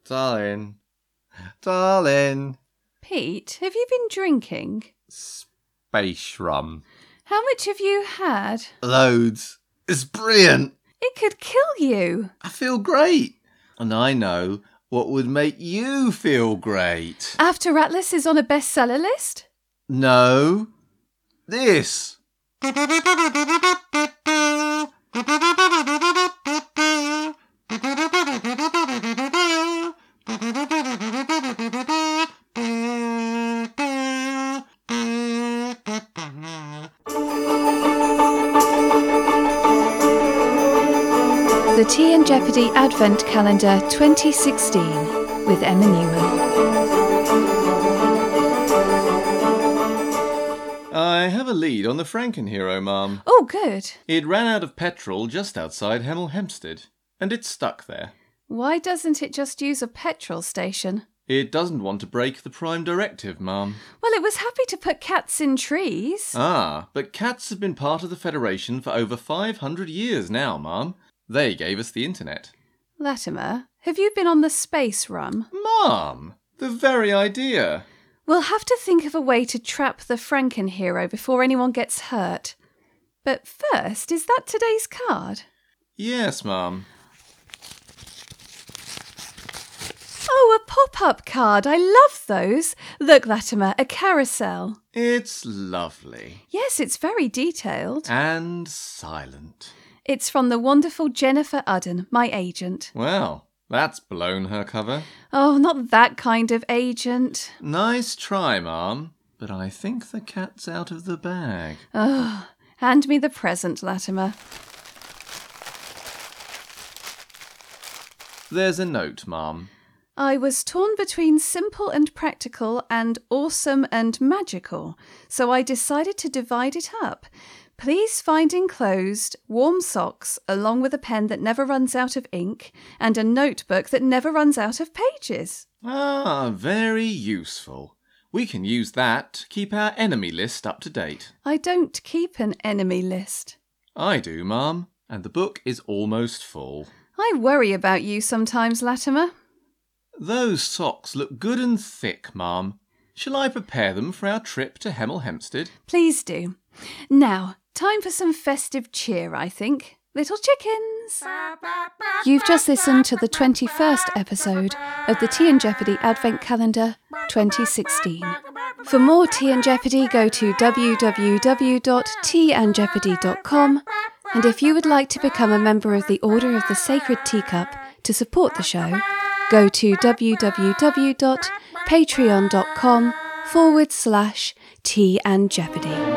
Darling. Darling. Pete, have you been drinking? Space rum. How much have you had? Loads. It's brilliant. It could kill you. I feel great. And I know what would make you feel great. After Atlas is on a bestseller list? No. This. The Tea and Jeopardy Advent Calendar 2016 with Emma Newman. I have a lead on the Frankenhero, Mum. Oh, good. It ran out of petrol just outside Hemel Hempstead, and it's stuck there. Why doesn't it just use a petrol station? It doesn't want to break the Prime Directive, Mum. Well, it was happy to put cats in trees. Ah, but cats have been part of the Federation for over 500 years now, Mum. They gave us the internet. Latimer, have you been on the space rum? Mum, the very idea. We'll have to think of a way to trap the Frankenhero before anyone gets hurt. But first, is that today's card? Yes, Mum. Oh, a pop-up card. I love those. Look, Latimer, a carousel. It's lovely. Yes, it's very detailed. And silent. It's from the wonderful Jennifer Udden, my agent. Well, that's blown her cover. Oh, not that kind of agent. Nice try, Mum, but I think the cat's out of the bag. Oh, hand me the present, Latimer. There's a note, Mum. I was torn between simple and practical and awesome and magical, so I decided to divide it up. Please find enclosed warm socks along with a pen that never runs out of ink and a notebook that never runs out of pages. Ah, very useful. We can use that to keep our enemy list up to date. I don't keep an enemy list. I do, Mum, and the book is almost full. I worry about you sometimes, Latimer. Those socks look good and thick, Mum. Shall I prepare them for our trip to Hemel Hempstead? Please do. Now, time for some festive cheer, I think. Little chickens! You've just listened to the 21st episode of the Tea and Jeopardy Advent Calendar 2016. For more Tea and Jeopardy, go to www.teaandjeopardy.com, and if you would like to become a member of the Order of the Sacred Teacup to support the show, go to www.patreon.com/Tea and Jeopardy.